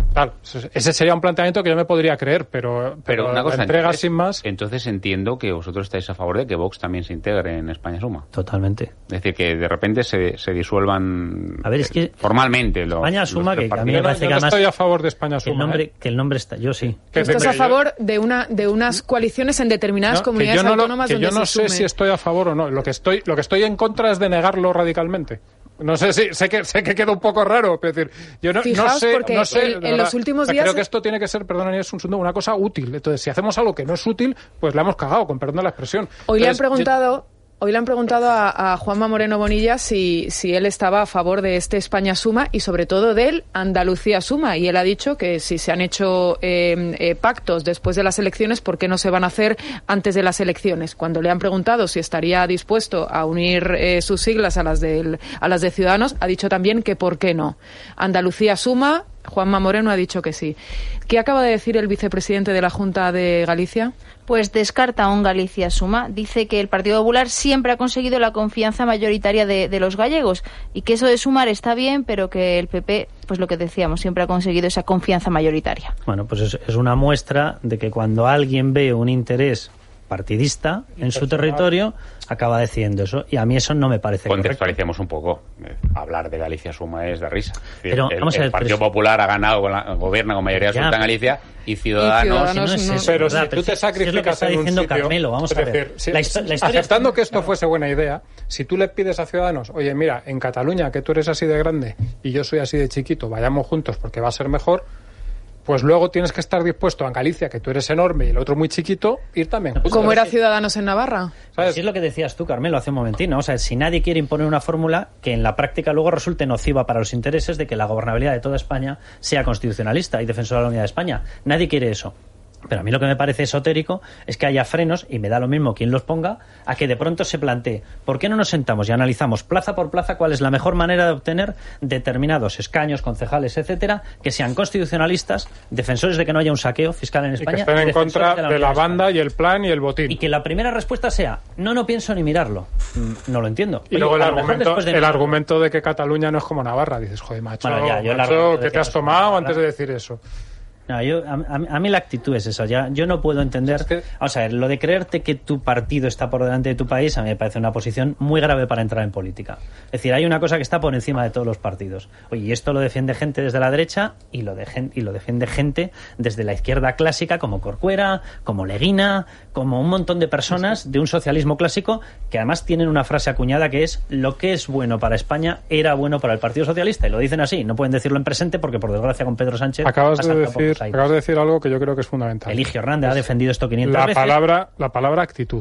Tal. Ese sería un planteamiento que yo me podría creer, pero, pero, pero una cosa, entrega entonces, sin más. Entonces entiendo que vosotros estáis a favor de que Vox también se integre en España Suma. Totalmente. Es decir, que de repente se, se disuelvan a ver, es que formalmente los, España Suma, los que partidos. a mí me parece yo no, que además estoy a favor de España Suma. El nombre, ¿eh? Que el nombre está, yo sí. Que ¿Estás de, a favor de una de unas coaliciones en determinadas no, comunidades que yo no autónomas lo, que donde yo no se sé sume? si estoy a favor o no. Lo que estoy, lo que estoy en contra es de negarlo radicalmente. No sé si sé que sé que queda un poco raro, pero decir, yo no, Fijaos, no sé, porque no sé, en, en los últimos o sea, días creo que esto tiene que ser, perdón, es un segundo, una cosa útil. Entonces, si hacemos algo que no es útil, pues la hemos cagado, con perdón de la expresión. Hoy Entonces, le han preguntado Hoy le han preguntado a, a Juanma Moreno Bonilla si, si él estaba a favor de este España Suma y sobre todo del Andalucía Suma, y él ha dicho que si se han hecho eh, eh, pactos después de las elecciones, ¿por qué no se van a hacer antes de las elecciones? Cuando le han preguntado si estaría dispuesto a unir eh, sus siglas a las de a las de Ciudadanos, ha dicho también que por qué no. Andalucía Suma, Juanma Moreno ha dicho que sí. ¿Qué acaba de decir el vicepresidente de la Junta de Galicia? Pues descarta un Galicia Suma. Dice que el Partido Popular siempre ha conseguido la confianza mayoritaria de, de los gallegos y que eso de sumar está bien, pero que el P P, pues lo que decíamos, siempre ha conseguido esa confianza mayoritaria. Bueno, pues es, es una muestra de que cuando alguien ve un interés partidista en su territorio, acaba decidiendo eso, y a mí eso no me parece correcto. Contextualicemos un poco. Eh, hablar de Galicia Suma es de risa. Es decir, pero, el, vamos a ver, el Partido pero... Popular ha ganado, con la, gobierna con mayoría absoluta en Galicia, y Ciudadanos... Y Ciudadanos no es eso, pero ¿verdad? si tú te sacrificas si es lo que está en un diciendo sitio, Carmelo, vamos a ver. Decir, si, la histo- la historia aceptando es... que esto fuese buena idea, si tú le pides a Ciudadanos, oye, mira, en Cataluña, que tú eres así de grande y yo soy así de chiquito, vayamos juntos porque va a ser mejor, pues luego tienes que estar dispuesto a Galicia, que tú eres enorme y el otro muy chiquito, ir también. Como era Ciudadanos en Navarra. ¿Sabes? Sí, es lo que decías tú, Carmelo, hace un momentino. O sea, si nadie quiere imponer una fórmula que en la práctica luego resulte nociva para los intereses de que la gobernabilidad de toda España sea constitucionalista y defensora de la unidad de España. Nadie quiere eso. Pero a mí lo que me parece esotérico es que haya frenos, y me da lo mismo quien los ponga, a que de pronto se plantee, ¿por qué no nos sentamos y analizamos plaza por plaza cuál es la mejor manera de obtener determinados escaños, concejales, etcétera, que sean constitucionalistas, defensores de que no haya un saqueo fiscal en España? Y que estén en contra de la, de la banda y el plan y el botín. Y que la primera respuesta sea, no, no pienso ni mirarlo. No lo entiendo. Y luego el, argumento, de... el argumento de que Cataluña no es como Navarra. Dices, joder, macho, bueno, ya, yo macho ¿qué te has tomado antes de decir eso? No, yo, a, a, a mí la actitud es esa. Ya, yo no puedo entender... Es que... Vamos a ver, lo de creerte que tu partido está por delante de tu país, a mí me parece una posición muy grave para entrar en política. Es decir, hay una cosa que está por encima de todos los partidos. Oye, y esto lo defiende gente desde la derecha y lo, de, y lo defiende gente desde la izquierda clásica, como Corcuera, como Leguina, como un montón de personas de un socialismo clásico que además tienen una frase acuñada que es: lo que es bueno para España era bueno para el Partido Socialista. Y lo dicen así, no pueden decirlo en presente porque, por desgracia, con Pedro Sánchez... Acabas de decir... Acabas de decir algo que yo creo que es fundamental. Eligio Hernández ha defendido esto quinientas la veces. Palabra, la palabra actitud.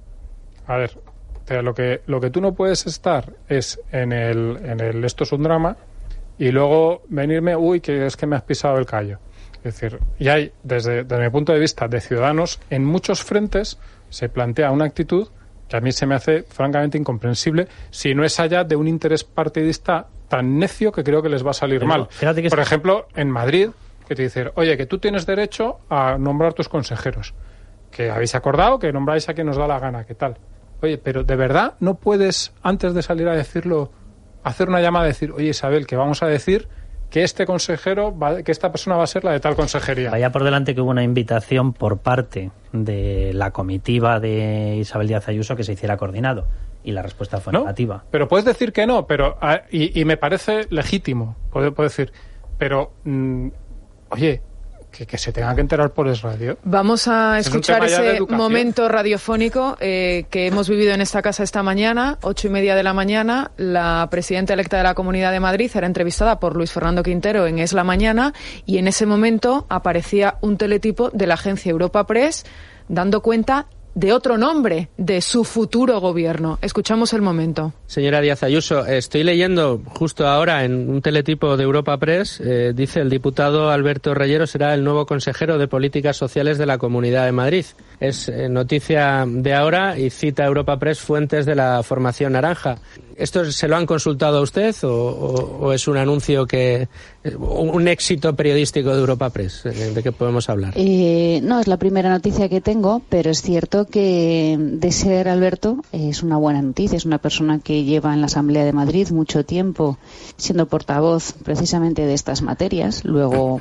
A ver, lo que, lo que tú no puedes estar es en el, en el esto es un drama y luego venirme, uy, que es que me has pisado el callo. Es decir, y hay, desde, desde mi punto de vista de Ciudadanos, en muchos frentes se plantea una actitud que a mí se me hace francamente incomprensible si no es allá de un interés partidista tan necio que creo que les va a salir Pero, mal. Que Por ejemplo, en Madrid, que te dicen, oye, que tú tienes derecho a nombrar tus consejeros, que habéis acordado que nombráis a quien nos da la gana, ¿qué tal? Oye, pero ¿de verdad no puedes, antes de salir a decirlo, hacer una llamada y decir, oye, Isabel, que vamos a decir que este consejero, va, que esta persona va a ser la de tal consejería? Vaya por delante que hubo una invitación por parte de la comitiva de Isabel Díaz Ayuso que se hiciera coordinado, y la respuesta fue ¿No? negativa. Pero puedes decir que no, pero y, y me parece legítimo, puedo, puedo decir, pero... Mmm, Oye, que, que se tengan que enterar por Es Radio. Vamos a escuchar ese momento radiofónico eh, que hemos vivido en esta casa esta mañana, ocho y media de la mañana. La presidenta electa de la Comunidad de Madrid era entrevistada por Luis Fernando Quintero en Es la Mañana, y en ese momento aparecía un teletipo de la agencia Europa Press dando cuenta de otro nombre de su futuro gobierno. Escuchamos el momento. Señora Díaz Ayuso, estoy leyendo justo ahora en un teletipo de Europa Press, eh, dice: el diputado Alberto Reyero será el nuevo consejero de Políticas Sociales de la Comunidad de Madrid. Es eh, noticia de ahora y cita Europa Press fuentes de la formación naranja. ¿Esto se lo han consultado a usted o, o, o es un anuncio que... un éxito periodístico de Europa Press? ¿De qué podemos hablar? Eh, no, es la primera noticia que tengo, pero es cierto que de ser Alberto es una buena noticia. Es una persona que lleva en la Asamblea de Madrid mucho tiempo siendo portavoz precisamente de estas materias. Luego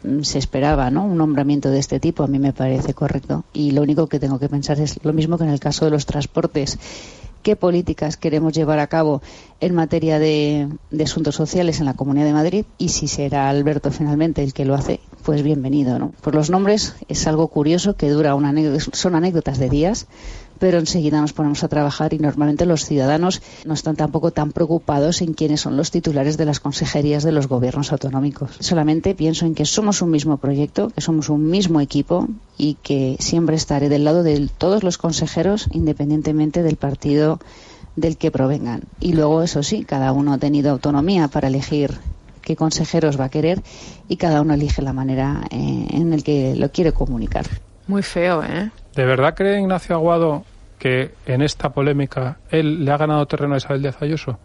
se esperaba, ¿no?, un nombramiento de este tipo. A mí me parece correcto. Y lo único que tengo que pensar es lo mismo que en el caso de los transportes. ¿Qué políticas queremos llevar a cabo en materia de, de asuntos sociales en la Comunidad de Madrid? Y si será Alberto finalmente el que lo hace, pues bienvenido, ¿no? Por los nombres es algo curioso que dura una anécdota, son anécdotas de días, pero enseguida nos ponemos a trabajar y normalmente los ciudadanos no están tampoco tan preocupados en quiénes son los titulares de las consejerías de los gobiernos autonómicos. Solamente pienso en que somos un mismo proyecto, que somos un mismo equipo y que siempre estaré del lado de todos los consejeros independientemente del partido del que provengan. Y luego, eso sí, cada uno ha tenido autonomía para elegir qué consejeros va a querer y cada uno elige la manera eh, en la que lo quiere comunicar. Muy feo, ¿eh? ¿De verdad cree Ignacio Aguado que en esta polémica él le ha ganado terreno a Isabel Díaz Ayuso?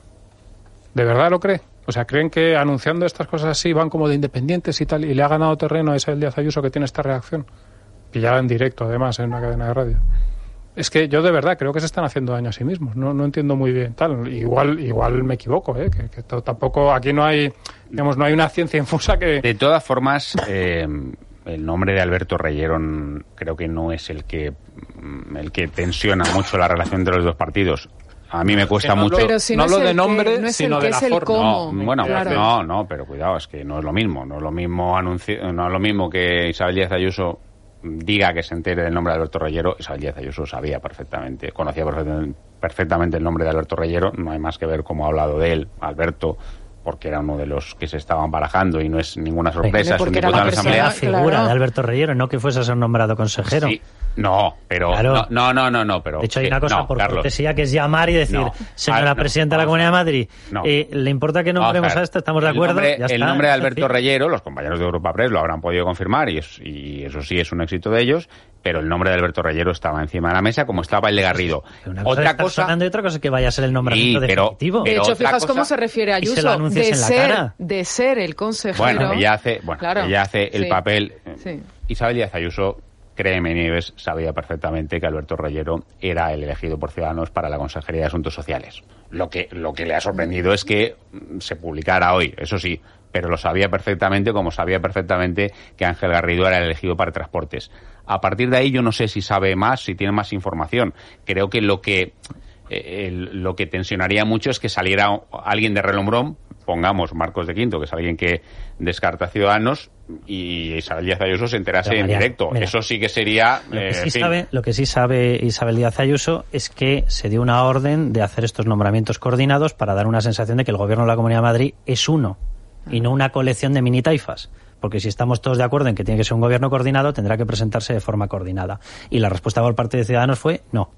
¿De verdad lo cree? O sea, ¿creen que anunciando estas cosas así van como de independientes y tal y le ha ganado terreno a Isabel Díaz Ayuso que tiene esta reacción? Pillada en directo, además, en una cadena de radio. Es que yo de verdad creo que se están haciendo daño a sí mismos. No, no entiendo muy bien tal. Igual, igual me equivoco, ¿eh? Que, que tampoco aquí no hay, digamos, no hay una ciencia infusa que. De todas formas, eh, el nombre de Alberto Reyero creo que no es el que el que tensiona mucho la relación entre los dos partidos. A mí me cuesta no mucho. Pero si no, no hablo de nombre, que, no sino de la forma. No, bueno, claro. no, no, pero cuidado, es que no es lo mismo. No es lo mismo anuncio, no es lo mismo que Isabel Díaz Ayuso diga que se entere del nombre de Alberto Reyero. Isabel Díaz Ayuso sabía perfectamente, conocía perfectamente, perfectamente el nombre de Alberto Reyero. No hay más que ver cómo ha hablado de él, Alberto, porque era uno de los que se estaban barajando y no es ninguna sorpresa, es un diputado de la Asamblea. La figura claro. de Alberto Reyero, no que fuese a ser nombrado consejero. Sí. No, pero claro. no, no, no, no, pero de hecho hay una cosa no, por Carlos. cortesía que es llamar y decir, no, señora no, presidenta de la Comunidad de Madrid, no. eh, ¿le importa que nombremos a esta? ¿Estamos de acuerdo? El nombre, ya está, el nombre de Alberto sí. Reyero, los compañeros de Europa Press lo habrán podido confirmar y, es, y eso sí es un éxito de ellos, pero el nombre de Alberto Reyero estaba encima de la mesa como estaba el de Garrido. Una cosa otra cosa sonando y otra cosa es que vaya a ser el nombramiento sí, pero, definitivo. De hecho, fijas cosa, cómo se refiere a Ayuso, de ser, de ser el consejero. Bueno, ella hace, bueno, claro. ella hace el sí. papel. Sí. Isabel Díaz Ayuso, créeme, Nieves, sabía perfectamente que Alberto Reyero era el elegido por Ciudadanos para la Consejería de Asuntos Sociales. Lo que, lo que le ha sorprendido es que se publicara hoy, eso sí, pero lo sabía perfectamente, como sabía perfectamente que Ángel Garrido era el elegido para Transportes. A partir de ahí yo no sé si sabe más, si tiene más información. Creo que lo que eh, el, lo que tensionaría mucho es que saliera alguien de relumbrón, pongamos Marcos de Quinto, que es alguien que descarta a Ciudadanos, y Isabel Díaz Ayuso se enterase María, en directo. Mira, eso sí que sería... Lo que, eh, sí sabe, lo que sí sabe Isabel Díaz Ayuso es que se dio una orden de hacer estos nombramientos coordinados para dar una sensación de que el Gobierno de la Comunidad de Madrid es uno y no una colección de mini taifas. Porque si estamos todos de acuerdo en que tiene que ser un gobierno coordinado, tendrá que presentarse de forma coordinada. Y la respuesta por parte de Ciudadanos fue no.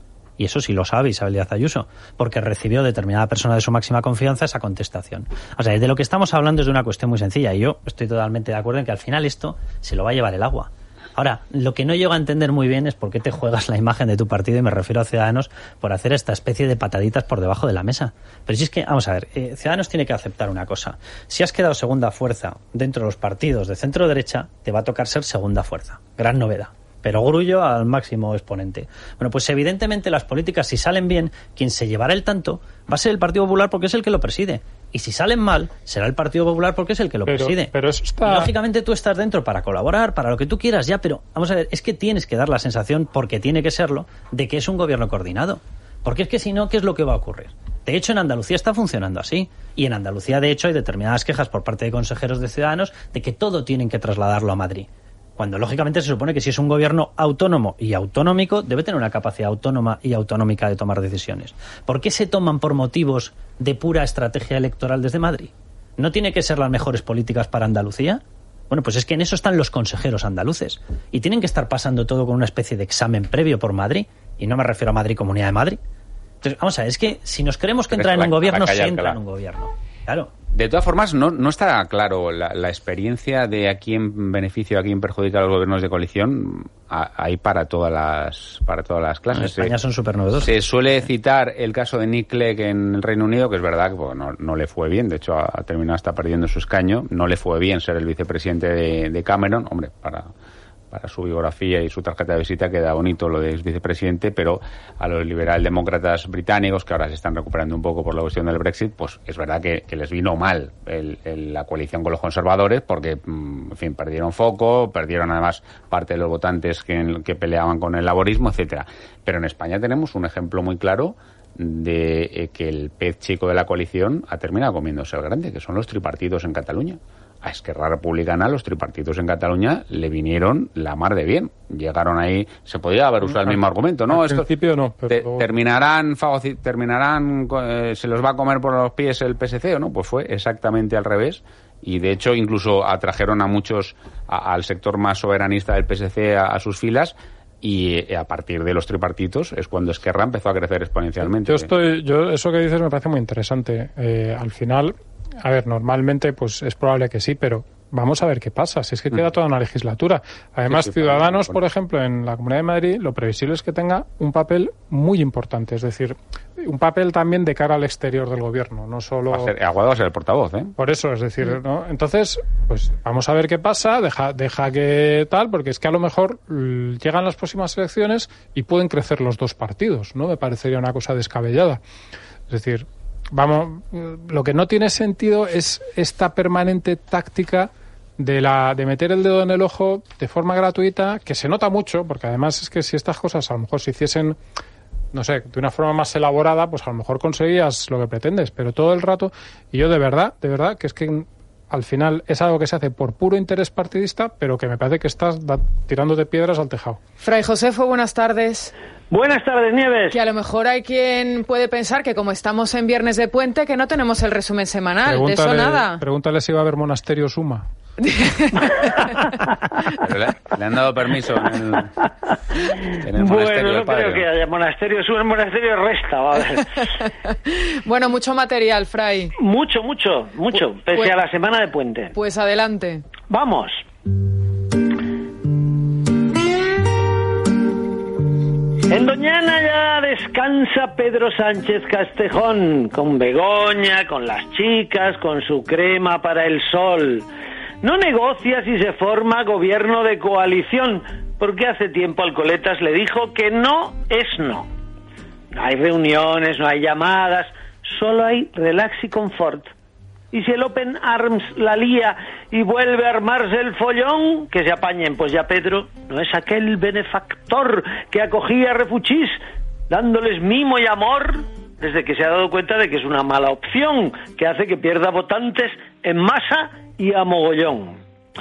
Y eso sí lo sabe Isabel Díaz Ayuso, porque recibió determinada persona de su máxima confianza esa contestación. O sea, de lo que estamos hablando es de una cuestión muy sencilla, y yo estoy totalmente de acuerdo en que al final esto se lo va a llevar el agua. Ahora, lo que no llego a entender muy bien es por qué te juegas la imagen de tu partido, y me refiero a Ciudadanos, por hacer esta especie de pataditas por debajo de la mesa. Pero si es que, vamos a ver, eh, Ciudadanos tiene que aceptar una cosa. Si has quedado segunda fuerza dentro de los partidos de centro-derecha, te va a tocar ser segunda fuerza. Gran novedad. Pero grullo al máximo exponente. Bueno, pues evidentemente las políticas, si salen bien, quien se llevará el tanto va a ser el Partido Popular porque es el que lo preside. Y si salen mal, será el Partido Popular porque es el que lo pero, preside. Pero eso está... Y lógicamente tú estás dentro para colaborar, para lo que tú quieras ya, pero vamos a ver, es que tienes que dar la sensación, porque tiene que serlo, de que es un gobierno coordinado. Porque es que si no, ¿qué es lo que va a ocurrir? De hecho, en Andalucía está funcionando así. Y en Andalucía, de hecho, hay determinadas quejas por parte de consejeros de Ciudadanos de que todo tienen que trasladarlo a Madrid. Cuando lógicamente se supone que si es un gobierno autónomo y autonómico, debe tener una capacidad autónoma y autonómica de tomar decisiones. ¿Por qué se toman por motivos de pura estrategia electoral desde Madrid? ¿No tiene que ser las mejores políticas para Andalucía? Bueno, pues es que en eso están los consejeros andaluces. Y tienen que estar pasando todo con una especie de examen previo por Madrid. Y no me refiero a Madrid, Comunidad de Madrid. Entonces, vamos a ver, es que si nos creemos que entra en un gobierno, se entra en un gobierno. Claro. De todas formas, no, no está claro la, la experiencia de a quién beneficia o a quién perjudica a los gobiernos de coalición. A, hay para todas las para todas las clases. En España son súper novedosos. Se suele citar el caso de Nick Clegg en el Reino Unido, que es verdad que bueno, no, no le fue bien. De hecho, ha, ha terminado hasta perdiendo su escaño. No le fue bien ser el vicepresidente de, de Cameron. Hombre, para para su biografía y su tarjeta de visita queda bonito lo de vicepresidente, pero a los liberaldemócratas británicos, que ahora se están recuperando un poco por la cuestión del Brexit, pues es verdad que, que les vino mal el, el, la coalición con los conservadores, porque, en fin, perdieron foco, perdieron además parte de los votantes que, que peleaban con el laborismo, etcétera. Pero en España tenemos un ejemplo muy claro de eh, que el pez chico de la coalición ha terminado comiéndose el grande, que son los tripartitos en Cataluña. A Esquerra Republicana, los tripartitos en Cataluña le vinieron la mar de bien. Llegaron ahí, se podía haber usado el mismo argumento, ¿no? Al principio no, pero te, luego... terminarán, terminarán eh, se los va a comer por los pies el P S C, ¿o no? Pues fue exactamente al revés. Y de hecho incluso atrajeron a muchos a, al sector más soberanista del P S C a, a sus filas. Y a partir de los tripartitos es cuando Esquerra empezó a crecer exponencialmente. Yo estoy, yo eso que dices me parece muy interesante. Eh, al final, a ver, normalmente pues es probable que sí, pero vamos a ver qué pasa. Si es que queda toda una legislatura. Además, sí, sí, Ciudadanos, por ejemplo, en la Comunidad de Madrid, lo previsible es que tenga un papel muy importante. Es decir, un papel también de cara al exterior del gobierno, no solo... Va a ser, Aguado va a ser el portavoz, ¿eh? Por eso, es decir, ¿no? Entonces, pues vamos a ver qué pasa, deja, deja que tal, porque es que a lo mejor llegan las próximas elecciones y pueden crecer los dos partidos, ¿no? Me parecería una cosa descabellada. Es decir, vamos, lo que no tiene sentido es esta permanente táctica de la de meter el dedo en el ojo de forma gratuita, que se nota mucho, porque además es que si estas cosas a lo mejor se hiciesen, no sé, de una forma más elaborada, pues a lo mejor conseguías lo que pretendes, pero todo el rato, y yo de verdad, de verdad, que es que al final es algo que se hace por puro interés partidista, pero que me parece que estás da, tirando de piedras al tejado. Fray Josefo, buenas tardes. Buenas tardes, Nieves. Que a lo mejor hay quien puede pensar que como estamos en viernes de puente, que no tenemos el resumen semanal. Pregúntale, de eso nada. Pregúntale si va a haber monasterio Suma. Pero le, le han dado permiso en el, en el bueno, no creo que haya monasterio Suma, el monasterio resta, va a ver. Bueno, mucho material, Fray. Mucho, mucho, mucho, pese pues, a la semana de puente. Pues adelante. Vamos. En Doñana ya descansa Pedro Sánchez Castejón, con Begoña, con las chicas, con su crema para el sol. No negocia si se forma gobierno de coalición, porque hace tiempo Alcoletas le dijo que no es no. No hay reuniones, no hay llamadas, solo hay relax y confort. Y si el Open Arms la lía y vuelve a armarse el follón, que se apañen, pues ya Pedro no es aquel benefactor que acogía refuchís, dándoles mimo y amor, desde que se ha dado cuenta de que es una mala opción, que hace que pierda votantes en masa y a mogollón.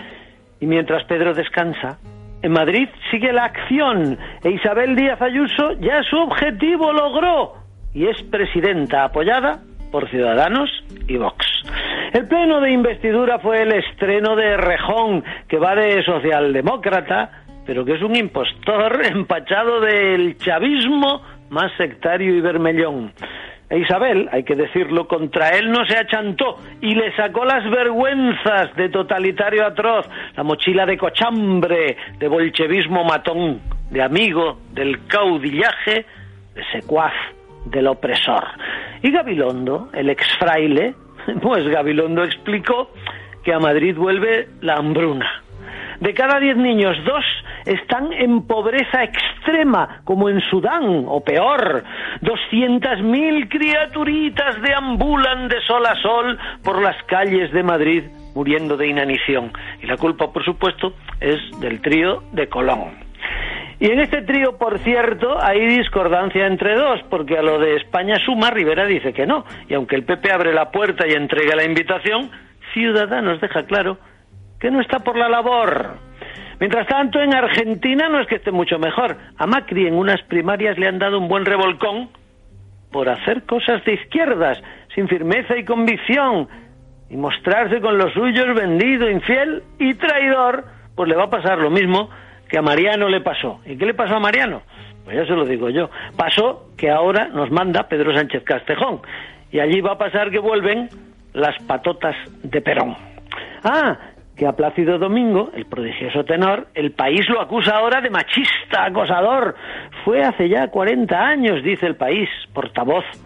Y mientras Pedro descansa, en Madrid sigue la acción, e Isabel Díaz Ayuso ya su objetivo logró, y es presidenta apoyada por Ciudadanos y Vox. El pleno de investidura fue el estreno de Errejón, que va de socialdemócrata, pero que es un impostor empachado del chavismo más sectario y bermellón. E Isabel, hay que decirlo, contra él no se achantó y le sacó las vergüenzas de totalitario atroz, la mochila de cochambre, de bolchevismo matón, de amigo del caudillaje, de secuaz del opresor. Y Gabilondo, el exfraile, pues Gabilondo explicó que a Madrid vuelve la hambruna. De cada diez niños, dos están en pobreza extrema, como en Sudán, o peor. Doscientas mil criaturitas deambulan de sol a sol por las calles de Madrid, muriendo de inanición. Y la culpa, por supuesto, es del trío de Colón. Y en este trío, por cierto, hay discordancia entre dos, porque a lo de España Suma, Rivera dice que no. Y aunque el P P abre la puerta y entrega la invitación, Ciudadanos deja claro que no está por la labor. Mientras tanto, en Argentina no es que esté mucho mejor. A Macri en unas primarias le han dado un buen revolcón por hacer cosas de izquierdas, sin firmeza y convicción, y mostrarse con los suyos vendido, infiel y traidor. Pues le va a pasar lo mismo que a Mariano le pasó. ¿Y qué le pasó a Mariano? Pues ya se lo digo yo. Pasó que ahora nos manda Pedro Sánchez Castejón, y allí va a pasar que vuelven las patotas de Perón. Ah, que a Plácido Domingo, el prodigioso tenor, El País lo acusa ahora de machista, acosador. Fue hace ya cuarenta años, dice El País, portavoz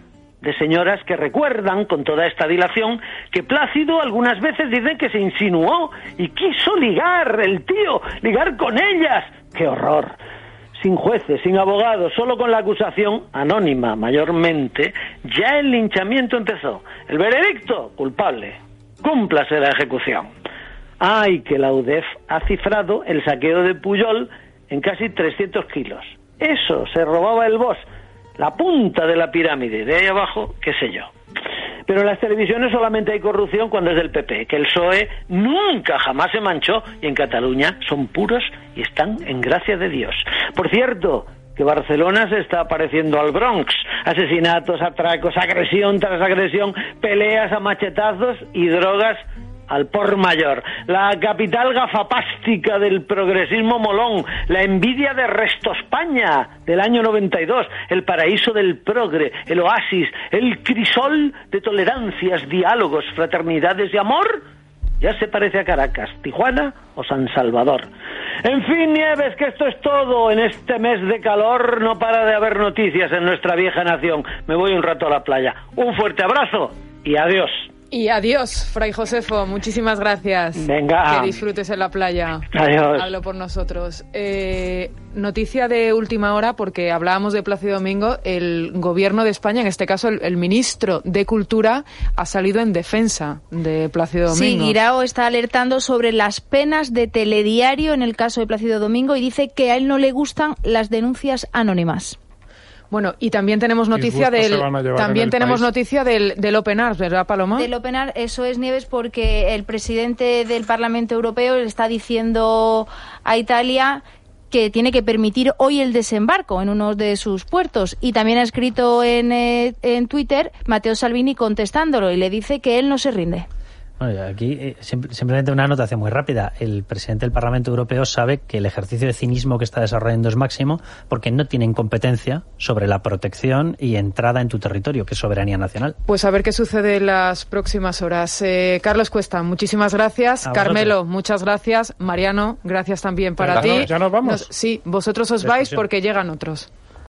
de señoras que recuerdan con toda esta dilación que Plácido algunas veces dicen que se insinuó y quiso ligar, el tío, ligar con ellas. ¡Qué horror! Sin jueces, sin abogados, solo con la acusación, anónima mayormente, ya el linchamiento empezó. El veredicto, culpable. Cúmplase la ejecución. ¡Ay, que la U D E F ha cifrado el saqueo de Pujol en casi trescientos kilos! Eso se robaba el boss, la punta de la pirámide, de ahí abajo, qué sé yo. Pero en las televisiones solamente hay corrupción cuando es del P P, que el P S O E nunca jamás se manchó, y en Cataluña son puros y están en gracia de Dios. Por cierto, que Barcelona se está pareciendo al Bronx. Asesinatos, atracos, agresión tras agresión, peleas a machetazos y drogas al por mayor. La capital gafapástica del progresismo molón, la envidia de Resto España del año noventa y dos, el paraíso del progre, el oasis, el crisol de tolerancias, diálogos, fraternidades y amor, ya se parece a Caracas, Tijuana o San Salvador. En fin, Nieves, que esto es todo. En este mes de calor no para de haber noticias en nuestra vieja nación. Me voy un rato a la playa. Un fuerte abrazo y adiós. Y adiós, Fray Josefo, muchísimas gracias. Venga. Que disfrutes en la playa. Adiós. Hablo por nosotros. Eh, noticia de última hora, porque hablábamos de Plácido Domingo, el gobierno de España, en este caso el, el ministro de Cultura, ha salido en defensa de Plácido Domingo. Sí, Guirao está alertando sobre las penas de telediario en el caso de Plácido Domingo y dice que a él no le gustan las denuncias anónimas. Bueno, y también tenemos noticia del también tenemos país. noticia del, del Open Arms, ¿verdad, Paloma? Del Open Arms, eso es, Nieves, porque el presidente del Parlamento Europeo le está diciendo a Italia que tiene que permitir hoy el desembarco en uno de sus puertos. Y también ha escrito en, eh, en Twitter Matteo Salvini contestándolo y le dice que él no se rinde. Bueno, aquí eh, simplemente una anotación muy rápida. El presidente del Parlamento Europeo sabe que el ejercicio de cinismo que está desarrollando es máximo porque no tienen competencia sobre la protección y entrada en tu territorio, que es soberanía nacional. Pues a ver qué sucede en las próximas horas. Eh, Carlos Cuesta, muchísimas gracias. Carmelo, muchas gracias. Mariano, gracias también para ya ti. No, ya nos vamos. Nos, sí, vosotros os vais porque llegan otros.